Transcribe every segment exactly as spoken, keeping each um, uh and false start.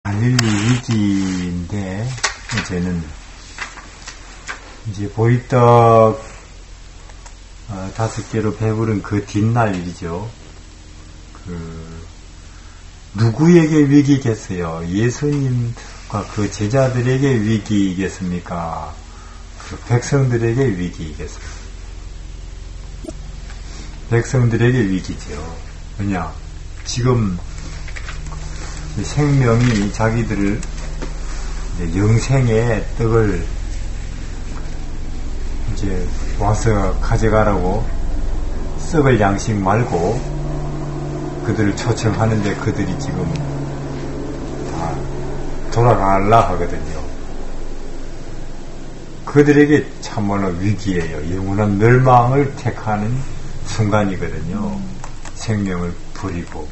갈릴리 위기인데, 이제는, 이제 보리떡, 어, 다섯 개로 배부른 그 뒷날 일이죠. 그, 누구에게 위기겠어요? 예수님과 그 제자들에게 위기이겠습니까? 그 백성들에게 위기이겠어요? 백성들에게 위기죠. 왜냐? 지금 생명이 자기들을 영생의 떡을 이제 와서 가져가라고 썩을 양식 말고 그들을 초청하는데 그들이 지금 다 돌아가려 하거든요. 그들에게 참말로 위기예요. 영원한 멸망을 택하는 순간이거든요. 음. 생명을 버리고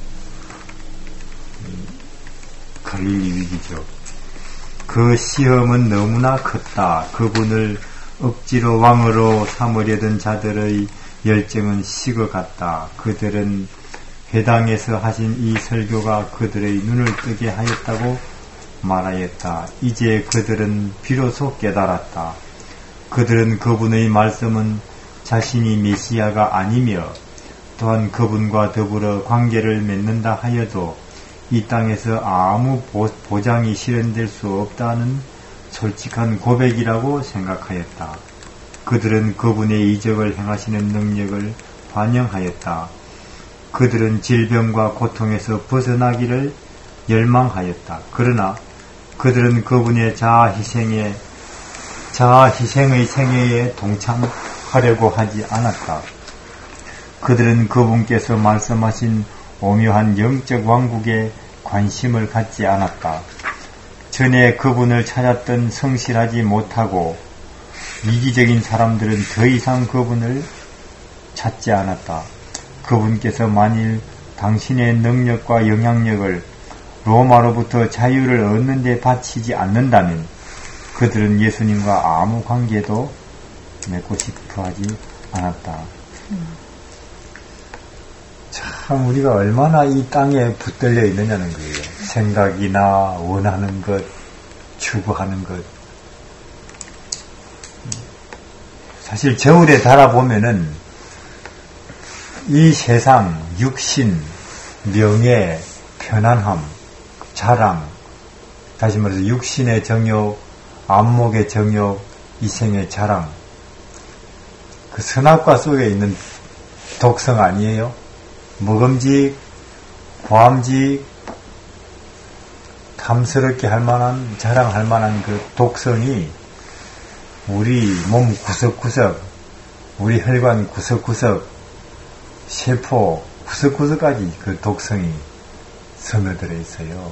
갈릴리 위기죠. 그 시험은 너무나 컸다. 그분을 억지로 왕으로 삼으려던 자들의 열정은 식어갔다. 그들은 회당에서 하신 이 설교가 그들의 눈을 뜨게 하였다고 말하였다. 이제 그들은 비로소 깨달았다. 그들은 그분의 말씀은 자신이 메시아가 아니며 또한 그분과 더불어 관계를 맺는다 하여도 이 땅에서 아무 보장이 실현될 수 없다는 솔직한 고백이라고 생각하였다. 그들은 그분의 이적을 행하시는 능력을 반영하였다. 그들은 질병과 고통에서 벗어나기를 열망하였다. 그러나 그들은 그분의 자아희생에, 자아희생의 생애에 동참하려고 하지 않았다. 그들은 그분께서 말씀하신 오묘한 영적 왕국에 관심을 갖지 않았다. 전에 그분을 찾았던 성실하지 못하고 이기적인 사람들은 더 이상 그분을 찾지 않았다. 그분께서 만일 당신의 능력과 영향력을 로마로부터 자유를 얻는 데 바치지 않는다면 그들은 예수님과 아무 관계도 맺고 싶어 하지 않았다. 음. 참 우리가 얼마나 이 땅에 붙들려 있느냐는 거예요. 생각이나 원하는 것, 추구하는 것. 사실 저울에 달아보면은 이 세상, 육신, 명예, 편안함, 자랑, 다시 말해서 육신의 정욕, 안목의 정욕, 이생의 자랑, 그 선악과 속에 있는 독성 아니에요? 먹음직, 과음직, 탐스럽게 할 만한, 자랑할 만한 그 독성이 우리 몸 구석구석, 우리 혈관 구석구석, 세포 구석구석까지 그 독성이 스며들어 있어요.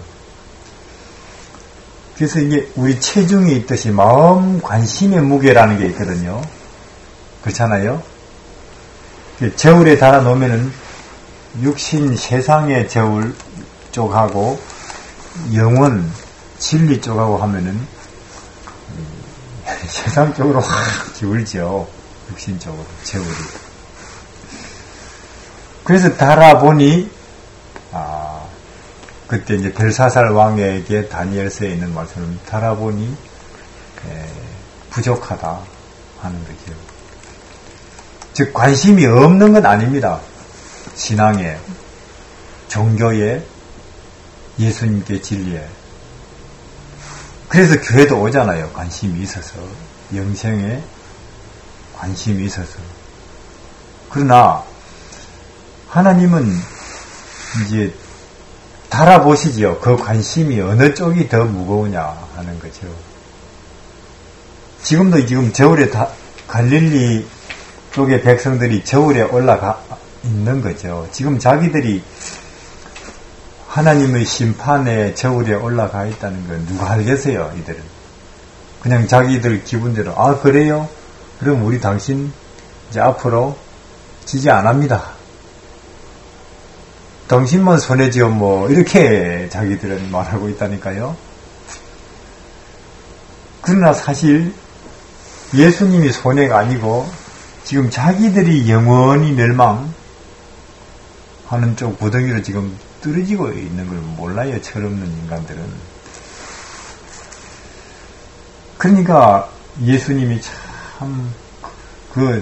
그래서 이게 우리 체중이 있듯이 마음 관심의 무게라는 게 있거든요. 그렇잖아요? 저울에 달아 놓으면은 육신 세상의 저울 쪽하고 영혼 진리 쪽하고 하면은 세상 쪽으로 확 기울죠. 육신 쪽으로 저울이. 그래서 달아보니 아 그때 이제 벨사살 왕에게 다니엘서에 있는 말씀을 달아보니 에, 부족하다 하는 거죠. 즉 관심이 없는 건 아닙니다. 신앙에, 종교에, 예수님께 진리에. 그래서 교회도 오잖아요. 관심이 있어서. 영생에 관심이 있어서. 그러나 하나님은 이제 달아보시지요. 그 관심이 어느 쪽이 더 무거우냐 하는 거죠. 지금도 지금 저울에 다, 갈릴리 쪽의 백성들이 저울에 올라가 있는 거죠. 지금 자기들이 하나님의 심판의 저울에 올라가 있다는 건 누가 알겠어요, 이들은. 그냥 자기들 기분대로, 아, 그래요? 그럼 우리 당신 이제 앞으로 지지 안 합니다. 당신만 손해지요, 뭐, 이렇게 자기들은 말하고 있다니까요. 그러나 사실 예수님이 손해가 아니고 지금 자기들이 영원히 멸망하는 쪽 구덩이로 지금 떨어지고 있는 걸 몰라요. 철없는 인간들은. 그러니까 예수님이 참 그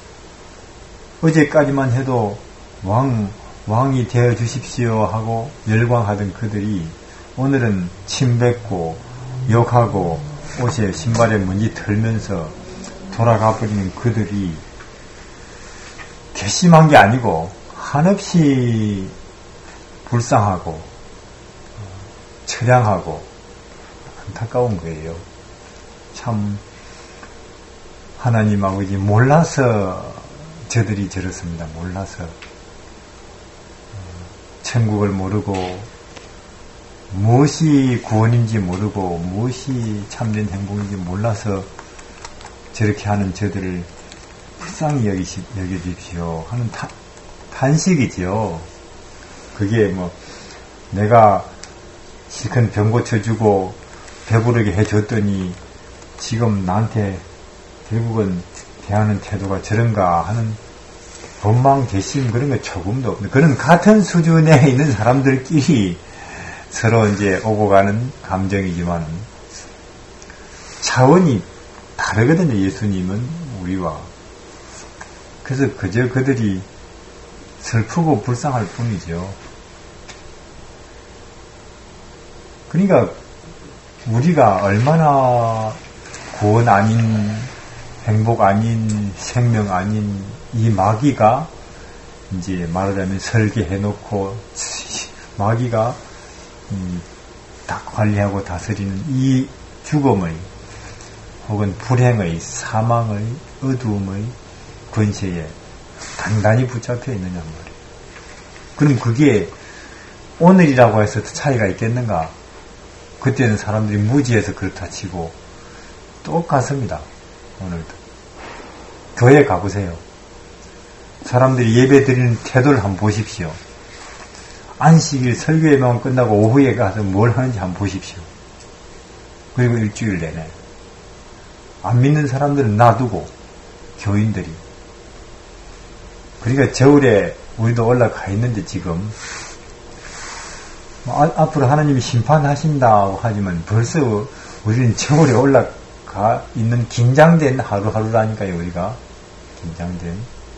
어제까지만 해도 왕 왕이 되어 주십시오 하고 열광하던 그들이 오늘은 침뱉고 욕하고 옷에 신발에 먼지 털면서 돌아가 버리는 그들이 괘씸한 게 아니고 한없이 불쌍하고 처량하고 안타까운 거예요. 참 하나님 아버지 몰라서 저들이 저렇습니다. 몰라서 천국을 모르고 무엇이 구원인지 모르고 무엇이 참된 행복인지 몰라서 저렇게 하는 저들을 불쌍히 여기시, 여겨주십시오 하는 타, 탄식이지요. 그게 뭐 내가 실컷 병 고쳐주고 배부르게 해줬더니 지금 나한테 결국은 대하는 태도가 저런가 하는 원망, 괘씸 그런 거 조금도 없는 그런 같은 수준에 있는 사람들끼리 서로 이제 오고 가는 감정이지만 차원이 다르거든요. 예수님은 우리와. 그래서 그저 그들이 슬프고 불쌍할 뿐이죠. 그러니까 우리가 얼마나 구원 아닌 행복 아닌 생명 아닌 이 마귀가 이제 말하자면 설계해놓고 마귀가 음, 다 관리하고 다스리는 이 죽음의 혹은 불행의 사망의 어두움의 권세에 단단히 붙잡혀 있느냐 말이에요. 그럼 그게 오늘이라고 해서 차이가 있겠는가? 그때는 사람들이 무지해서 그렇다 치고 똑같습니다. 오늘도. 교회 가보세요. 사람들이 예배 드리는 태도를 한번 보십시오. 안식일 설교 예배만 끝나고 오후에 가서 뭘 하는지 한번 보십시오. 그리고 일주일 내내. 안 믿는 사람들은 놔두고 교인들이. 그러니까 겨울에 우리도 올라가 있는데 지금 아, 앞으로 하나님이 심판하신다고 하지만 벌써 우리는 겨울에 올라가 있는 긴장된 하루하루라니까요. 우리가 긴장된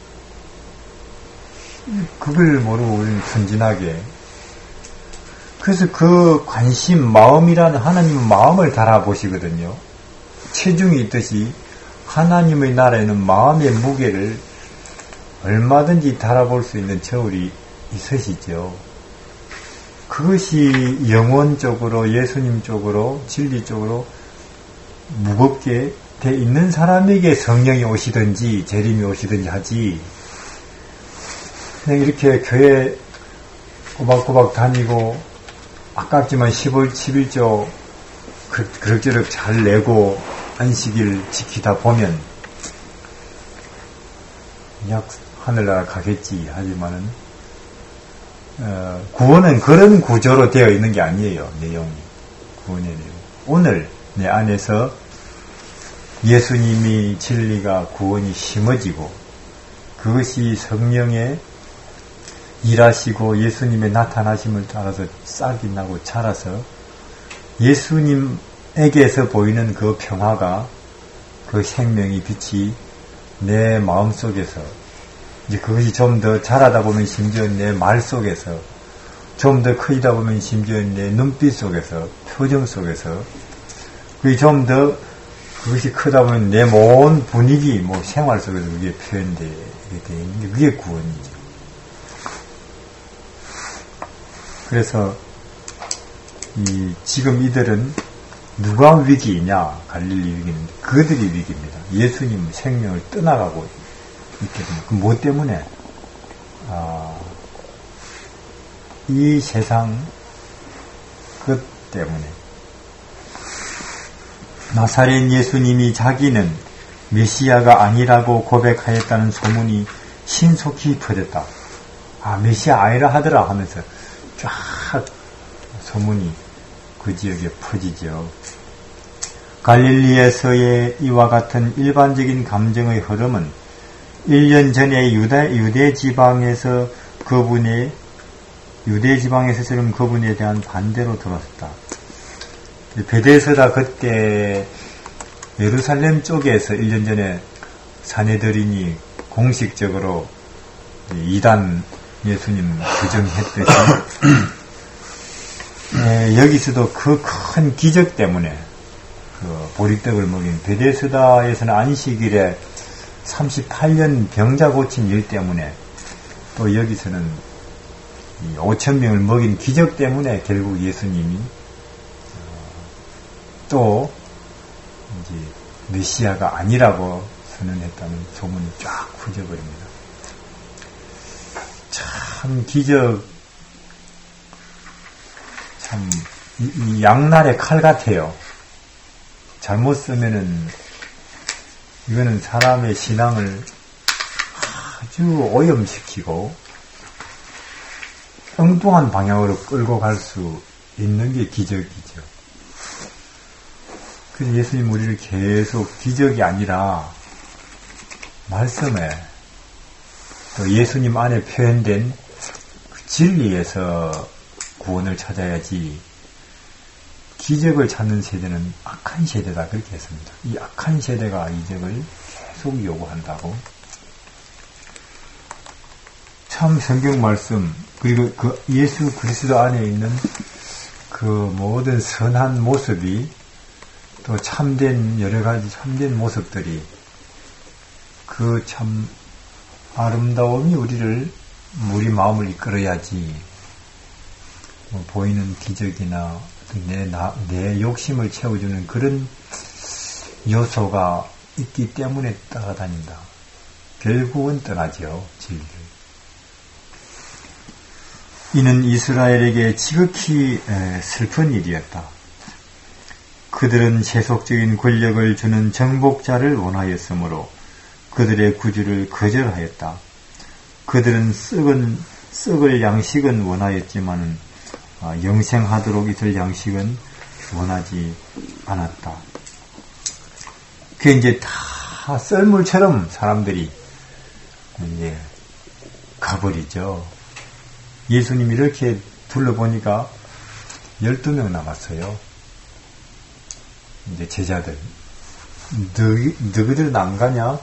그걸 모르고 우리는 순진하게 그래서 그 관심 마음이라는 하나님은 마음을 달아보시거든요. 체중이 있듯이 하나님의 나라에는 마음의 무게를 얼마든지 달아볼 수 있는 저울이 있으시죠. 그것이 영혼적으로 예수님 쪽으로 진리 쪽으로 무겁게 돼 있는 사람에게 성령이 오시든지 재림이 오시든지 하지 그냥 이렇게 교회 꼬박꼬박 다니고 아깝지만 십월, 십일조 그럭저럭 잘 내고 안식일 지키다 보면 약 하늘나라 가겠지 하지만은 어, 구원은 그런 구조로 되어 있는 게 아니에요. 내용이 구원의 내용. 오늘 내 안에서 예수님이 진리가 구원이 심어지고 그것이 성령의 일하시고 예수님의 나타나심을 따라서 싹이 나고 자라서 예수님에게서 보이는 그 평화가 그 생명의 빛이 내 마음속에서 이제 그것이 좀 더 자라다 보면 심지어 내 말 속에서 좀 더 크다 보면 심지어 내 눈빛 속에서 표정 속에서 그게 좀 더 그것이 크다 보면 내 모든 분위기 뭐 생활 속에서 그게 표현되게 되는 게 그게 구원이죠. 그래서 이 지금 이들은 누가 위기이냐? 갈릴리 위기는 그들이 위기입니다. 예수님 생명을 떠나가고 있거든요. 그 뭐 때문에? 아, 이 세상 것 때문에. 나사렛 예수님이 자기는 메시아가 아니라고 고백하였다는 소문이 신속히 퍼졌다. 아, 메시아 아니라 하더라 하면서 쫙 소문이 그 지역에 퍼지죠. 갈릴리에서의 이와 같은 일반적인 감정의 흐름은 일 년 전에 유대, 유대 지방에서 그분의 유대 지방에서처럼 그분에 대한 반대로 들어섰다. 베데스다 그때 예루살렘 쪽에서 일 년 전에 사내들인이 공식적으로 이단 예수님 규정했듯이 예, 여기서도 그 큰 기적 때문에 그 보리떡을 먹인 베데스다에서는 안식일에 삼십팔 년 병자 고친 일 때문에 또 여기서는 오천 명을 먹인 기적 때문에 결국 예수님이 또 이제 메시아가 아니라고 선언했다는 소문이 쫙 퍼져버립니다. 참 기적, 참 이, 이 양날의 칼 같아요. 잘못 쓰면은 이거는 사람의 신앙을 아주 오염시키고 엉뚱한 방향으로 끌고 갈 수 있는 게 기적이죠. 그래서 예수님 우리를 계속 기적이 아니라 말씀에 또 예수님 안에 표현된 그 진리에서 구원을 찾아야지 기적을 찾는 세대는 악한 세대다 그렇게 했습니다. 이 악한 세대가 이적을 계속 요구한다고. 참 성경 말씀 그리고 그 예수 그리스도 안에 있는 그 모든 선한 모습이 또 참된 여러 가지 참된 모습들이 그 참 아름다움이 우리를 우리 마음을 이끌어야지 뭐 보이는 기적이나 내, 나, 내 욕심을 채워주는 그런 요소가 있기 때문에 따라다닌다. 결국은 떠나죠. 진리를. 이는 이스라엘에게 지극히 슬픈 일이었다. 그들은 세속적인 권력을 주는 정복자를 원하였으므로 그들의 구주를 거절하였다. 그들은 썩은, 썩을 양식은 원하였지만 영생하도록 있을 양식은 원하지 않았다. 그게 이제 다 썰물처럼 사람들이 이제 가버리죠. 예수님 이렇게 둘러보니까 열두 명 남았어요. 이제 제자들. 너희, 너희들은 안 가냐?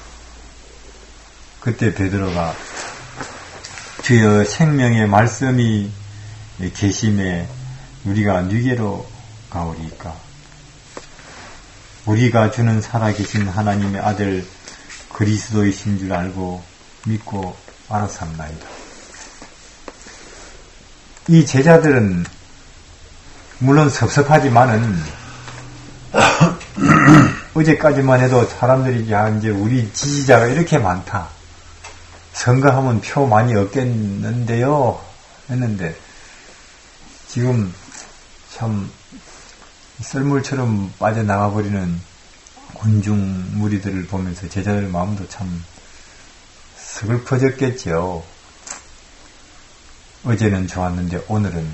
그때 베드로가 주여 생명의 말씀이 계심에 우리가 누게로 가오리까? 우리가 주는 살아계신 하나님의 아들 그리스도이신 줄 알고 믿고 알았습니다. 이 제자들은 물론 섭섭하지만은 어제까지만 해도 사람들이 야 이제 우리 지지자가 이렇게 많다. 선거하면 표 많이 얻겠는데요. 했는데 지금 참 썰물처럼 빠져나가버리는 군중 무리들을 보면서 제자들 마음도 참 서글퍼졌겠죠. 어제는 좋았는데 오늘은.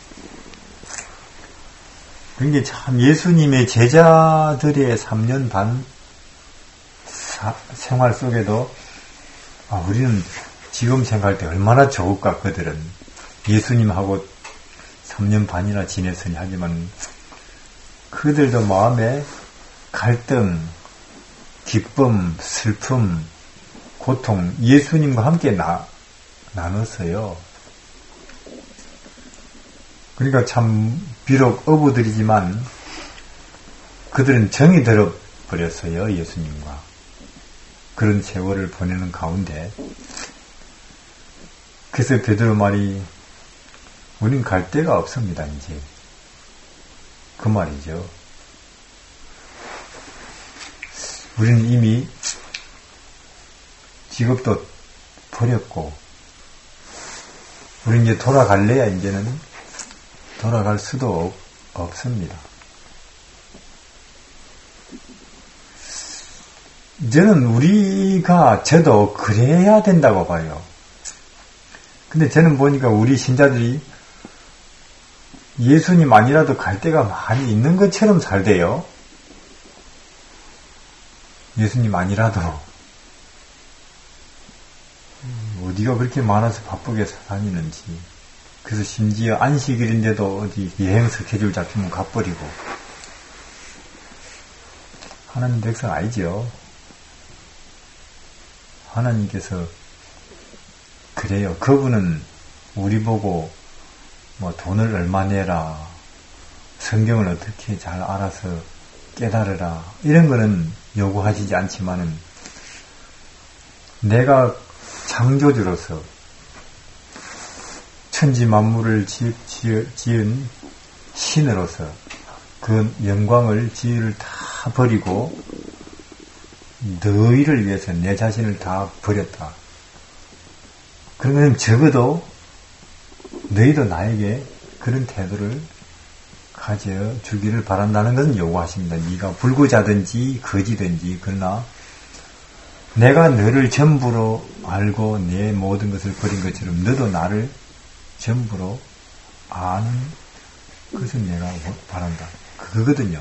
그게 참 예수님의 제자들의 삼 년 반 사, 생활 속에도 아, 우리는 지금 생각할 때 얼마나 좋을까 그들은. 예수님하고 삼 년 반이나 지냈으니 하지만 그들도 마음에 갈등, 기쁨, 슬픔, 고통 예수님과 함께 나, 나눴어요. 그러니까 참 비록 어부들이지만 그들은 정이 들어버렸어요. 예수님과. 그런 세월을 보내는 가운데 그래서 베드로 말이 우린 갈 데가 없습니다. 이제 그 말이죠. 우리는 이미 직업도 버렸고 우린 이제 돌아갈래야 이제는 돌아갈 수도 없습니다. 저는 우리가 저도 그래야 된다고 봐요. 근데 저는 보니까 우리 신자들이 예수님 아니라도 갈 데가 많이 있는 것처럼 살대요. 예수님 아니라도 어디가 그렇게 많아서 바쁘게 다니는지. 그래서 심지어 안식일인데도 어디 여행 스케줄 잡히면 가버리고. 하나님 백성 아니죠. 하나님께서 그래요. 그분은 우리 보고 뭐 돈을 얼마 내라, 성경을 어떻게 잘 알아서 깨달으라, 이런 거는 요구하시지 않지만은 내가 창조주로서 천지 만물을 지, 지, 지은 신으로서 그 영광을 지위를 다 버리고 너희를 위해서 내 자신을 다 버렸다. 그러면 적어도 너희도 나에게 그런 태도를 가져주기를 바란다는 것은 요구하십니다. 네가 불구자든지 거지든지. 그러나 내가 너를 전부로 알고 내 모든 것을 버린 것처럼 너도 나를 전부로 아는 것을 내가 바란다. 그거거든요.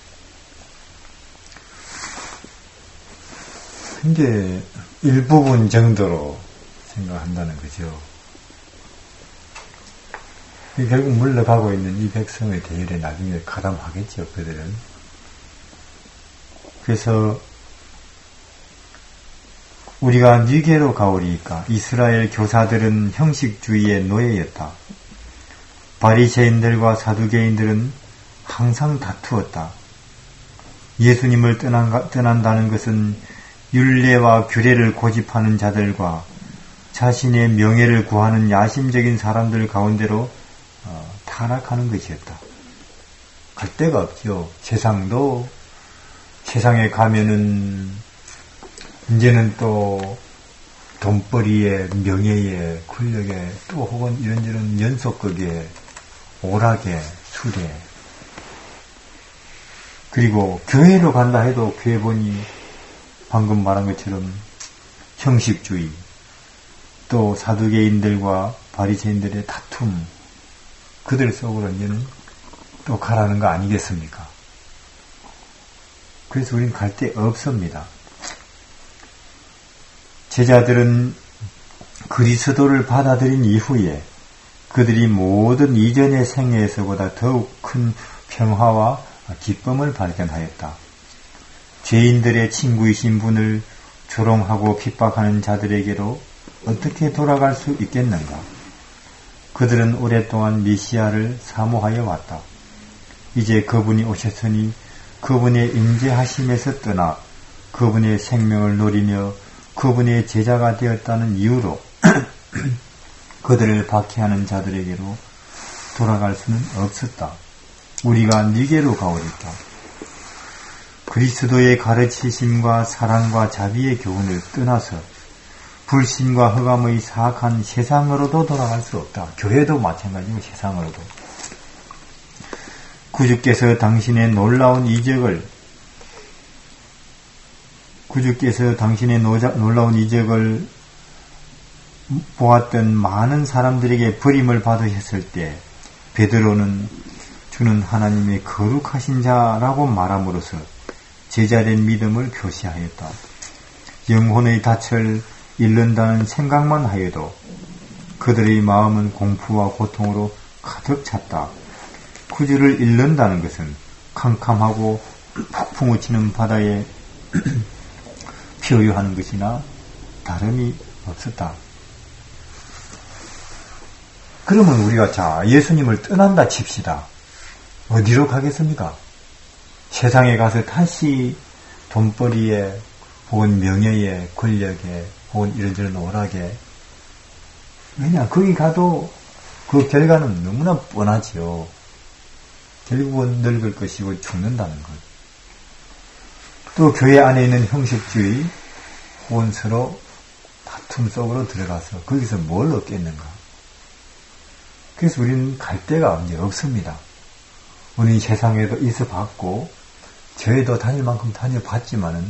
근데 일부분 정도로 생각한다는 거죠. 결국 물러가고 있는 이 백성의 대열에 나중에 가담하겠죠, 그들은. 그래서 우리가 니게로 가오리이까 이스라엘 교사들은 형식주의의 노예였다. 바리새인들과 사두개인들은 항상 다투었다. 예수님을 떠난, 떠난다는 것은 율례와 규례를 고집하는 자들과 자신의 명예를 구하는 야심적인 사람들 가운데로 어, 타락하는 것이었다. 갈 데가 없죠. 세상도 세상에 가면은 이제는 또 돈벌이에 명예에 권력에 또 혹은 이런저런 연속극에 오락에 술에 그리고 교회로 간다 해도 교회 보니 방금 말한 것처럼 형식주의 또 사두개인들과 바리새인들의 다툼 그들 속으로 이제는 또 가라는 거 아니겠습니까? 그래서 우리는 갈 데 없습니다. 제자들은 그리스도를 받아들인 이후에 그들이 모든 이전의 생애에서보다 더욱 큰 평화와 기쁨을 발견하였다. 죄인들의 친구이신 분을 조롱하고 핍박하는 자들에게로 어떻게 돌아갈 수 있겠는가? 그들은 오랫동안 메시아를 사모하여 왔다. 이제 그분이 오셨으니 그분의 임재하심에서 떠나 그분의 생명을 노리며 그분의 제자가 되었다는 이유로 그들을 박해하는 자들에게로 돌아갈 수는 없었다. 우리가 니게로 가오리까. 그리스도의 가르치심과 사랑과 자비의 교훈을 떠나서 불신과 흑암의 사악한 세상으로도 돌아갈 수 없다. 교회도 마찬가지고 세상으로도. 구주께서 당신의 놀라운 이적을 구주께서 당신의 놀라운 이적을 보았던 많은 사람들에게 버림을 받으셨을 때 베드로는 주는 하나님의 거룩하신 자라고 말함으로써 제자된 믿음을 표시하였다. 영혼의 닻을 잃는다는 생각만 하여도 그들의 마음은 공포와 고통으로 가득 찼다. 구주를 잃는다는 것은 캄캄하고 폭풍우 치는 바다에 표류하는 것이나 다름이 없었다. 그러면 우리가 자 예수님을 떠난다 칩시다. 어디로 가겠습니까? 세상에 가서 다시 돈벌이에 혹은 명예에 권력에 혹은 이런저런 오락에 왜냐 거기 가도 그 결과는 너무나 뻔하지요. 결국은 늙을 것이고 죽는다는 것. 또 교회 안에 있는 형식주의 혹은 서로 다툼 속으로 들어가서 거기서 뭘 얻겠는가. 그래서 우리는 갈 데가 이제 없습니다. 우리는 세상에도 있어 봤고 저희도 다닐 만큼 다녀봤지만은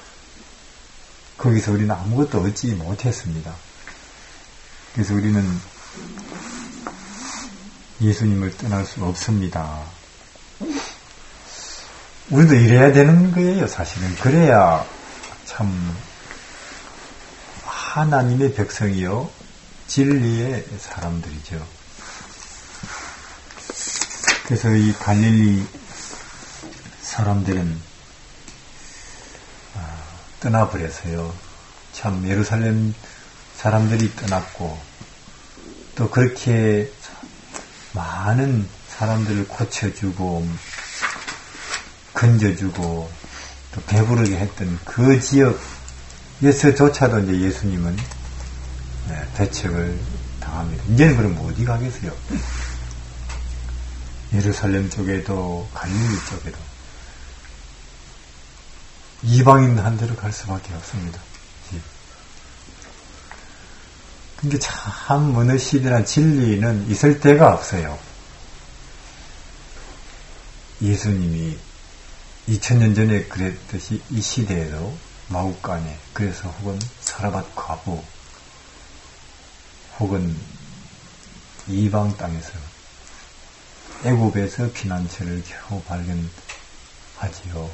거기서 우리는 아무것도 얻지 못했습니다. 그래서 우리는 예수님을 떠날 수 없습니다. 우리도 이래야 되는 거예요, 사실은. 그래야 참 하나님의 백성이요 진리의 사람들이죠. 그래서 이 갈릴리 사람들은 떠나버려서요. 참 예루살렘 사람들이 떠났고 또 그렇게 많은 사람들을 고쳐주고 건져주고 또 배부르게 했던 그 지역에서조차도 이제 예수님은 배척을 당합니다. 이제는 그럼 어디 가겠어요? 예루살렘 쪽에도 갈릴리 쪽에도 이방인 한 데로 갈 수밖에 없습니다. 근데 참 어느 시대나 진리는 있을 데가 없어요. 예수님이 이천 년 전에 그랬듯이 이 시대에도 마국간에 그래서 혹은 사라밧 과부 혹은 이방 땅에서 애굽에서 피난처를 겨우 발견하지요.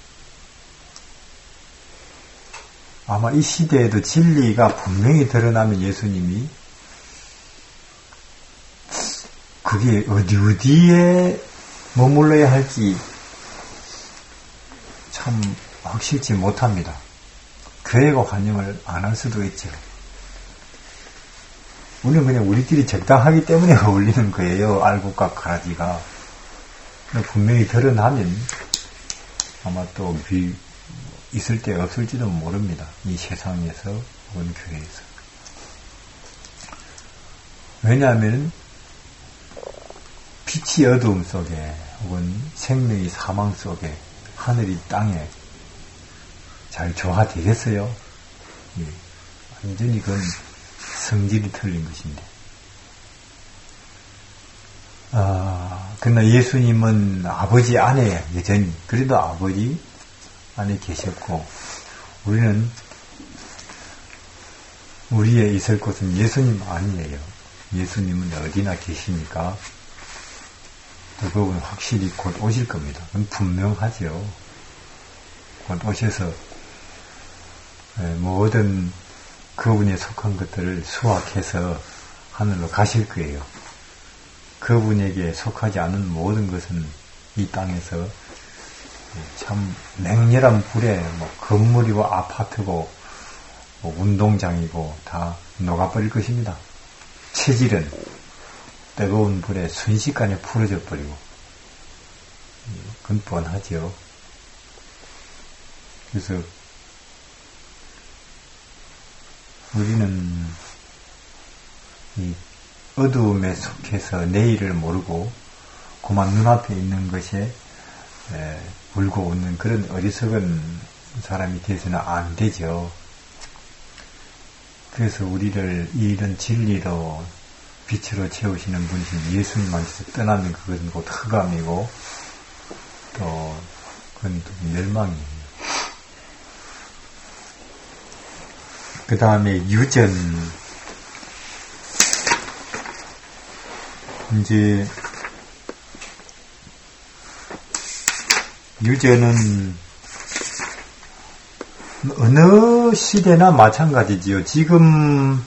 아마 이 시대에도 진리가 분명히 드러나면 예수님이 그게 어디 어디에 머물러야 할지 참 확실치 못합니다. 교회가 관념을 안 할 수도 있죠. 우리는 그냥 우리끼리 적당하기 때문에 어울리는 거예요. 알곡과 가라지가. 분명히 드러나면 아마 또 비, 있을 때 없을지도 모릅니다. 이 세상에서 혹은 교회에서. 왜냐하면 빛이 어두움 속에 혹은 생명이 사망 속에 하늘이 땅에 잘 조화되겠어요? 예. 완전히 그건 성질이 틀린 것인데. 아, 그러나 예수님은 아버지 안에 여전히, 그래도 아버지 안에 계셨고, 우리는, 우리의 있을 곳은 예수님 아니에요. 예수님은 어디나 계시니까, 또 그분 확실히 곧 오실 겁니다. 그건 분명하죠. 곧 오셔서, 모든 그분에 속한 것들을 수확해서 하늘로 가실 거예요. 그분에게 속하지 않은 모든 것은 이 땅에서 참 맹렬한 불에 뭐 건물이고 아파트고 뭐 운동장이고 다 녹아버릴 것입니다. 체질은 뜨거운 불에 순식간에 풀어져 버리고 그건 뻔하죠. 그래서 우리는 이 어두움에 속해서 내일을 모르고 그만 눈앞에 있는 것에 에, 울고 웃는 그런 어리석은 사람이 되어서는 안 되죠. 그래서 우리를 이런 진리로 빛으로 채우시는 분이신 예수님한테서 떠나면 그것은 곧 흑암이고 또 그건 또 멸망이에요. 그 다음에 유전. 이제 유전은 어느 시대나 마찬가지지요. 지금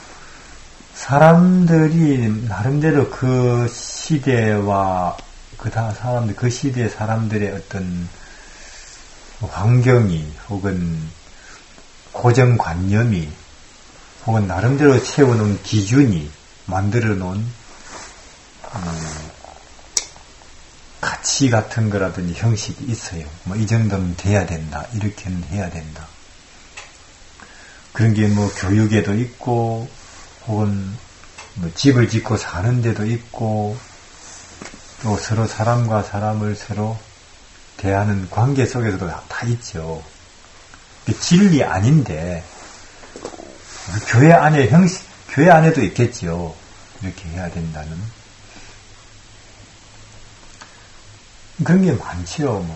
사람들이 나름대로 그 시대와 그 사람들 그 시대 사람들의 어떤 환경이 혹은 고정관념이 혹은 나름대로 세워놓은 기준이 만들어놓은 음, 가치 같은 거라든지 형식이 있어요. 뭐 이 정도는 돼야 된다. 이렇게는 해야 된다. 그런 게 뭐 교육에도 있고 혹은 뭐 집을 짓고 사는 데도 있고 또 서로 사람과 사람을 서로 대하는 관계 속에서도 다, 다 있죠. 진리 아닌데 교회 안에 형식, 교회 안에도 있겠죠. 이렇게 해야 된다는 그런 게 많지요. 뭐.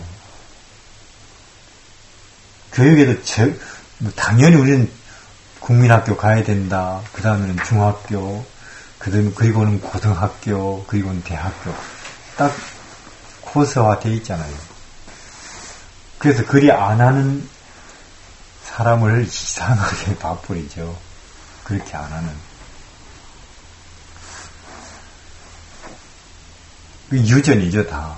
교육에도 저, 뭐 당연히 우리는 국민학교 가야 된다. 그 다음에는 중학교, 그 그리고는 고등학교, 그리고는 대학교. 딱 코스화 되어 있잖아요. 그래서 그리 안 하는 사람을 이상하게 봐버리죠. 그렇게 안 하는. 유전이죠, 다.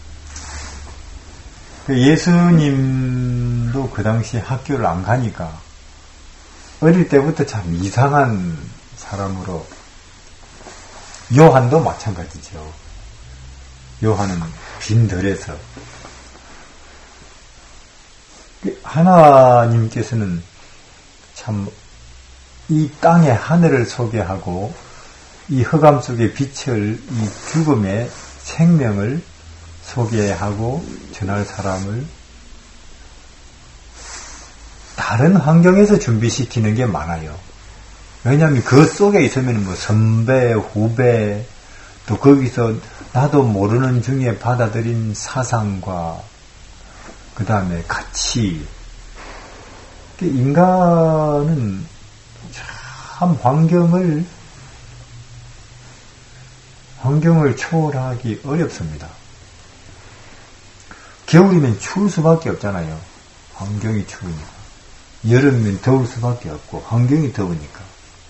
예수님도 그 당시 학교를 안 가니까 어릴 때부터 참 이상한 사람으로, 요한도 마찬가지죠. 요한은 빈들에서 하나님께서는 참 이 땅의 하늘을 소개하고 이 흑암 속의 빛을, 이 죽음의 생명을 소개하고 전할 사람을 다른 환경에서 준비시키는 게 많아요. 왜냐하면 그 속에 있으면 뭐 선배, 후배, 또 거기서 나도 모르는 중에 받아들인 사상과 그 다음에 가치. 인간은 참 환경을 환경을 초월하기 어렵습니다. 겨울이면 추울 수밖에 없잖아요. 환경이 추우니까. 여름이면 더울 수밖에 없고 환경이 더우니까.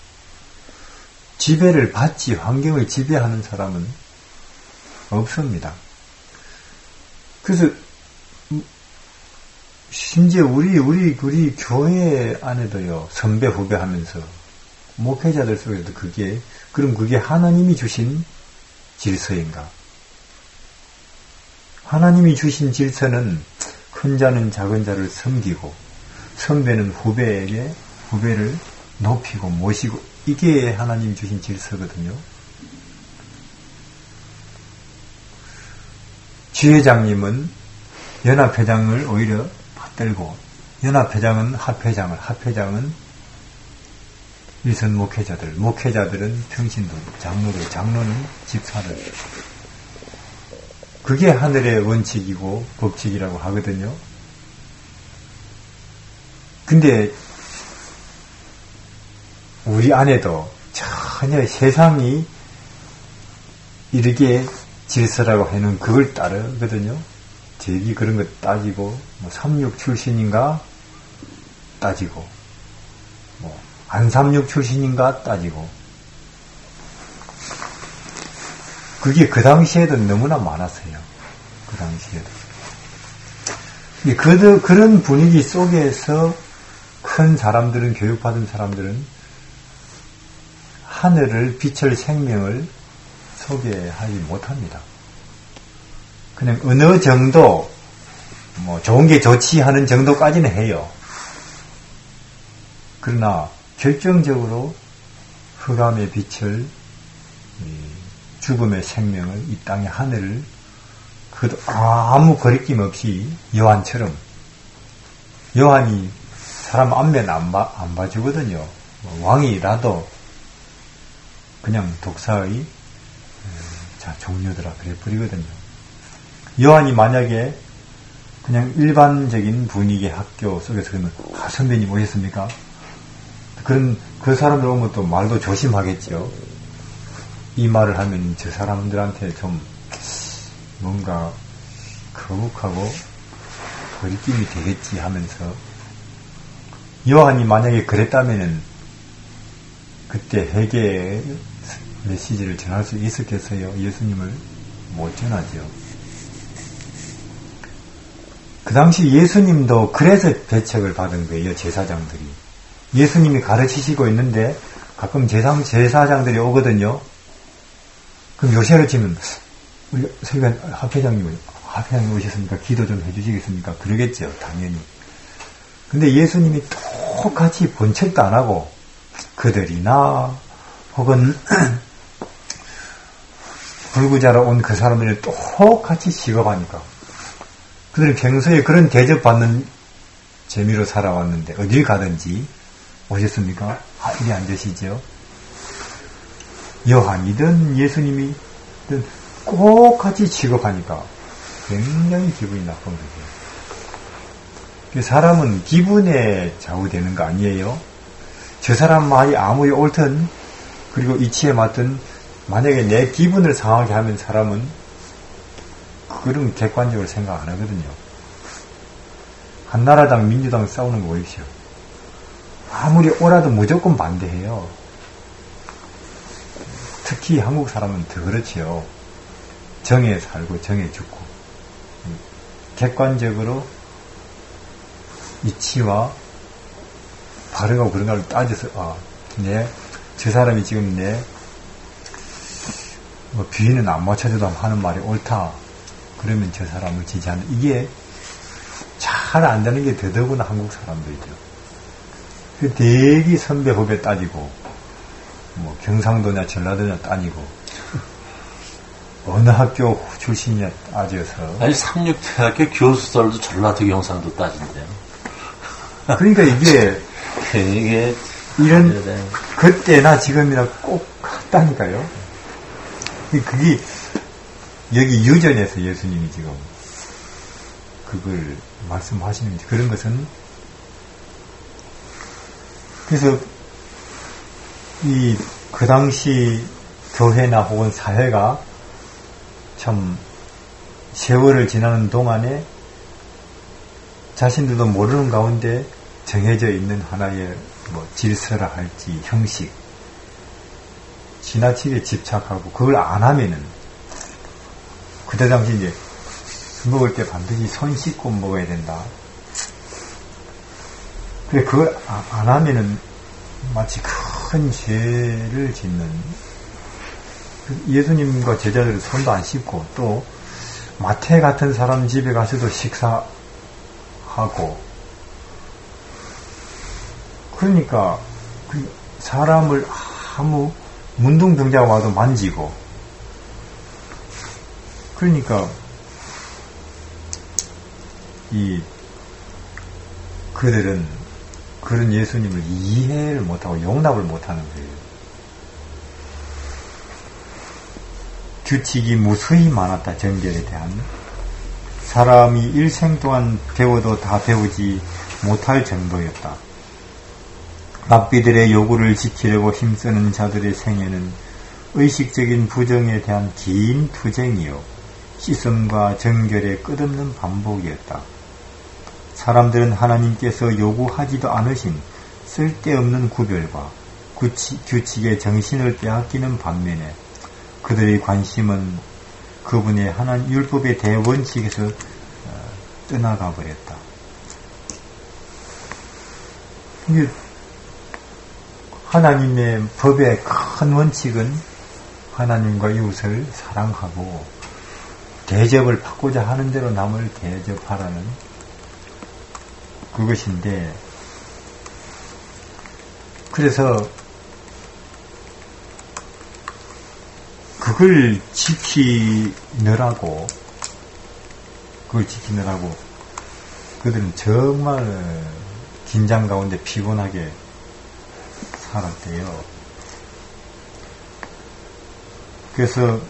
지배를 받지 환경을 지배하는 사람은 없습니다. 그래서 심지어 우리 우리 우리 교회 안에도요, 선배 후배 하면서 목회자들 속에도 그게, 그럼 그게 하나님이 주신 질서인가? 하나님이 주신 질서는 큰 자는 작은 자를 섬기고, 선배는 후배에게 후배를 높이고 모시고, 이게 하나님이 주신 질서거든요. 지회장님은 연합회장을 오히려 받들고, 연합회장은 합회장을, 합회장은 일선 목회자들, 목회자들은 평신도, 장로들, 장로는 집사를. 그게 하늘의 원칙이고 법칙이라고 하거든요. 근데 우리 안에도 전혀 세상이 이렇게 질서라고 하는 그걸 따르거든요. 제기 그런 거 따지고, 뭐 삼육 출신인가 따지고, 뭐 안삼육 출신인가 따지고. 그게 그 당시에도 너무나 많았어요. 그 당시에도. 그, 그런 분위기 속에서 큰 사람들은, 교육받은 사람들은 하늘을, 빛을, 생명을 소개하지 못합니다. 그냥 어느 정도, 뭐 좋은 게 좋지 하는 정도까지는 해요. 그러나 결정적으로 흑암의 빛을, 죽음의 생명을, 이 땅의 하늘을, 그 아무 거리낌 없이 요한처럼, 요한이 사람 앞면 안, 봐, 안 봐주거든요. 왕이라도 그냥 독사의 자 종류더라 그래 버리거든요. 요한이 만약에 그냥 일반적인 분위기 학교 속에서 그러면, 아, 선배님 오셨습니까? 그런, 그 사람들 오면 또 말도 조심하겠죠. 이 말을 하면 저 사람들한테 좀 뭔가 거북하고 거리낌이 되겠지 하면서, 요한이 만약에 그랬다면은 그때 회개의 메시지를 전할 수 있었겠어요? 예수님을 못 전하죠. 그 당시 예수님도 그래서 배척을 받은 거예요, 제사장들이. 예수님이 가르치시고 있는데 가끔 제사, 제사장들이 오거든요. 그럼 요새로 치면, 우리 설교한 합회장님, 합회장님 오셨으니까 기도 좀 해주시겠습니까? 그러겠죠, 당연히. 근데 예수님이 똑같이 본척도 안 하고, 그들이나, 혹은, 불구자로 온 그 사람들이 똑같이 취급하니까. 그들은 평소에 그런 대접받는 재미로 살아왔는데, 어딜 가든지, 오셨습니까? 아, 이리 앉으시죠. 요한이든 예수님이든 똑같이 취급하니까 굉장히 기분이 나쁜 거죠. 사람은 기분에 좌우되는 거 아니에요? 저 사람 말이 아무리 옳든, 그리고 이치에 맞든, 만약에 내 기분을 상하게 하면 사람은 그런 객관적으로 생각 안 하거든요. 한나라당, 민주당 싸우는 거 보십시오. 아무리 옳아도 무조건 반대해요. 특히 한국 사람은 더 그렇지요. 정에 살고 정에 죽고 객관적으로 이치와 바르고 그런 걸 따져서 아, 내, 저 사람이 지금 내 뭐 비위는 안 맞춰줘도 하는 말이 옳다. 그러면 저 사람을 지지하는 이게 잘 안 되는 게 더더구나 한국 사람들이죠. 그 대기 선배 후배 따지고 뭐 경상도냐 전라도냐 따지고 어느 학교 출신이냐 따져서 아니 삼육대학교 교수들도 전라도 경상도 따진대요. 그러니까 이게 이게 이런 그때나 지금이나 꼭 같다니까요. 그게 여기 유전에서 예수님이 지금 그걸 말씀하시는 그런 것은 그래서 이 그 당시 교회나 혹은 사회가 참 세월을 지나는 동안에 자신들도 모르는 가운데 정해져 있는 하나의 뭐 질서라 할지 형식 지나치게 집착하고 그걸 안 하면은 그때 당시 이제 먹을 때 반드시 손 씻고 먹어야 된다. 그래 그걸 안 하면은 마치 큰 죄를 짓는 예수님과 제자들은 손도 안 씻고 또 마태 같은 사람 집에 가서도 식사하고 그러니까 그 사람을 아무 문둥병자가 와도 만지고 그러니까 이 그들은 그런 예수님을 이해를 못하고 용납을 못하는 거예요. 규칙이 무수히 많았다. 정결에 대한 사람이 일생 동안 배워도 다 배우지 못할 정도였다. 랍비들의 요구를 지키려고 힘쓰는 자들의 생애는 의식적인 부정에 대한 긴 투쟁이요 씻음과 정결의 끝없는 반복이었다. 사람들은 하나님께서 요구하지도 않으신 쓸데없는 구별과 구치, 규칙의 정신을 빼앗기는 반면에 그들의 관심은 그분의 하나님 율법의 대원칙에서 어, 떠나가 버렸다. 이게 하나님의 법의 큰 원칙은 하나님과 이웃을 사랑하고 대접을 받고자 하는 대로 남을 대접하라는 그것인데 그래서 그걸 지키느라고 그걸 지키느라고 그들은 정말 긴장 가운데 피곤하게 살았대요. 그래서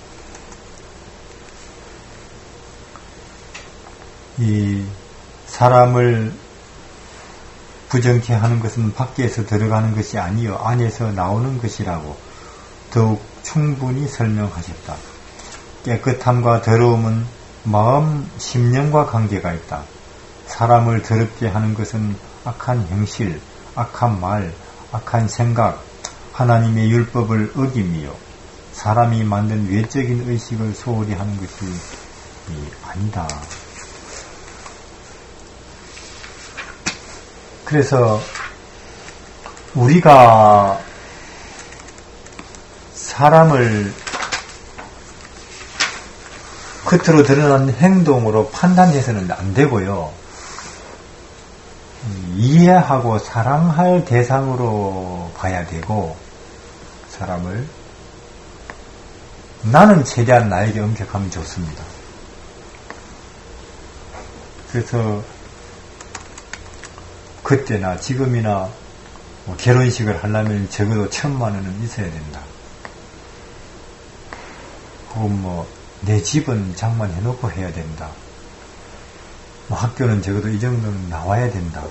이 사람을 부정케 하는 것은 밖에서 들어가는 것이 아니요 안에서 나오는 것이라고 더욱 충분히 설명하셨다. 깨끗함과 더러움은 마음, 심령과 관계가 있다. 사람을 더럽게 하는 것은 악한 형실, 악한 말, 악한 생각, 하나님의 율법을 어김이요 사람이 만든 외적인 의식을 소홀히 하는 것이 아니다. 그래서 우리가 사람을 겉으로 드러난 행동으로 판단해서는 안 되고요. 이해하고 사랑할 대상으로 봐야 되고 사람을 나는 최대한 나에게 엄격하면 좋습니다. 그래서 그때나 지금이나 뭐 결혼식을 하려면 적어도 천만 원은 있어야 된다. 혹은 뭐 내 집은 장만해놓고 해야 된다. 뭐 학교는 적어도 이 정도는 나와야 된다.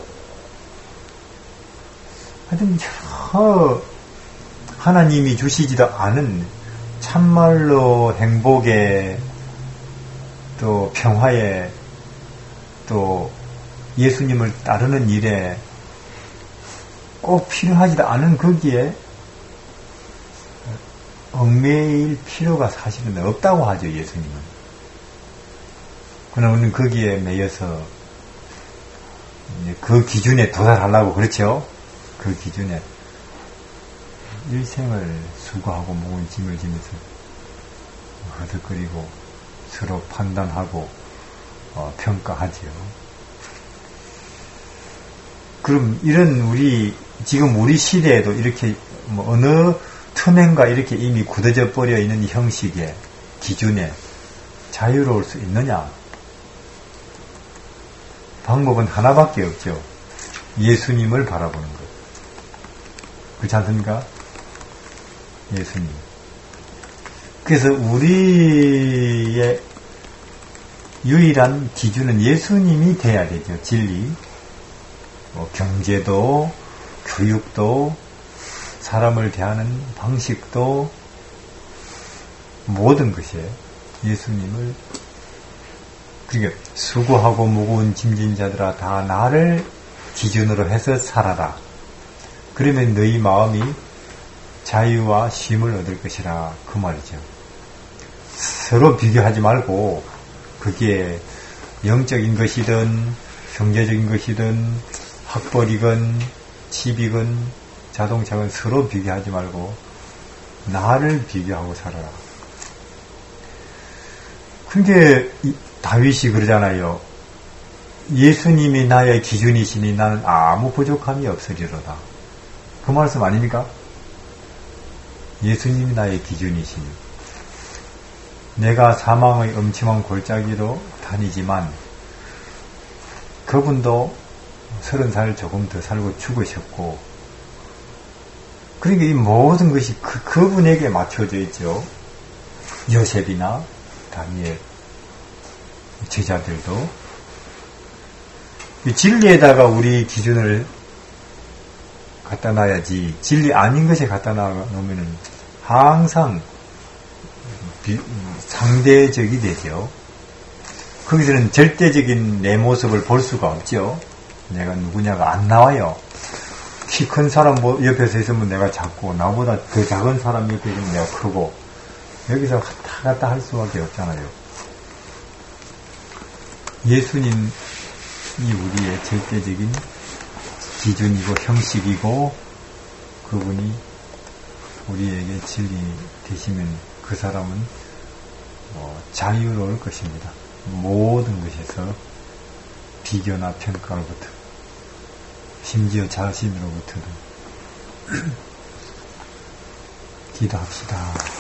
하여튼 여러 하나님이 주시지도 않은 참말로 행복에 또 평화에 또 예수님을 따르는 일에 꼭 필요하지도 않은 거기에 얽매일 필요가 사실은 없다고 하죠, 예수님은. 그러나 우리는 거기에 매여서 그 기준에 도달하려고 그렇죠? 그 기준에 일생을 수고하고 무거운 짐을 지면서 허덕거리고 서로 판단하고 어, 평가하지요. 그럼 이런 우리 지금 우리 시대에도 이렇게 뭐 어느 틈엔가 이렇게 이미 굳어져 버려 있는 형식의 기준에 자유로울 수 있느냐? 방법은 하나밖에 없죠. 예수님을 바라보는 것. 그렇지 않습니까? 예수님. 그래서 우리의 유일한 기준은 예수님이 돼야 되죠. 진리. 뭐 경제도, 교육도, 사람을 대하는 방식도, 모든 것이 예수님을, 그러니까 수고하고 무거운 짐진 자들아 다 나를 기준으로 해서 살아라. 그러면 너희 마음이 자유와 쉼을 얻을 것이라, 그 말이죠. 서로 비교하지 말고 그게 영적인 것이든 경제적인 것이든 학벌이건 집이건 자동차건 서로 비교하지 말고 나를 비교하고 살아라. 근데 다윗이 그러잖아요. 예수님이 나의 기준이시니 나는 아무 부족함이 없으리로다. 그 말씀 아닙니까? 예수님이 나의 기준이시니 내가 사망의 엄침한 골짜기로 다니지만 그분도 서른 살 조금 더 살고 죽으셨고, 그러니까 이 모든 것이 그, 그분에게 맞춰져 있죠. 요셉이나 다니엘 제자들도 진리에다가 우리 기준을 갖다 놔야지, 진리 아닌 것에 갖다 놓으면 항상 비, 상대적이 되죠. 거기서는 절대적인 내 모습을 볼 수가 없죠. 내가 누구냐가 안 나와요. 키 큰 사람 옆에서 있으면 내가 작고, 나보다 더 작은 사람 옆에 있으면 내가 크고, 여기서 왔다 갔다 할 수밖에 없잖아요. 예수님이 우리의 절대적인 기준이고 형식이고, 그분이 우리에게 진리 되시면 그 사람은 뭐 자유로울 것입니다. 모든 것에서 비교나 평가로부터, 심지어 자신으로부터도. 기도합시다.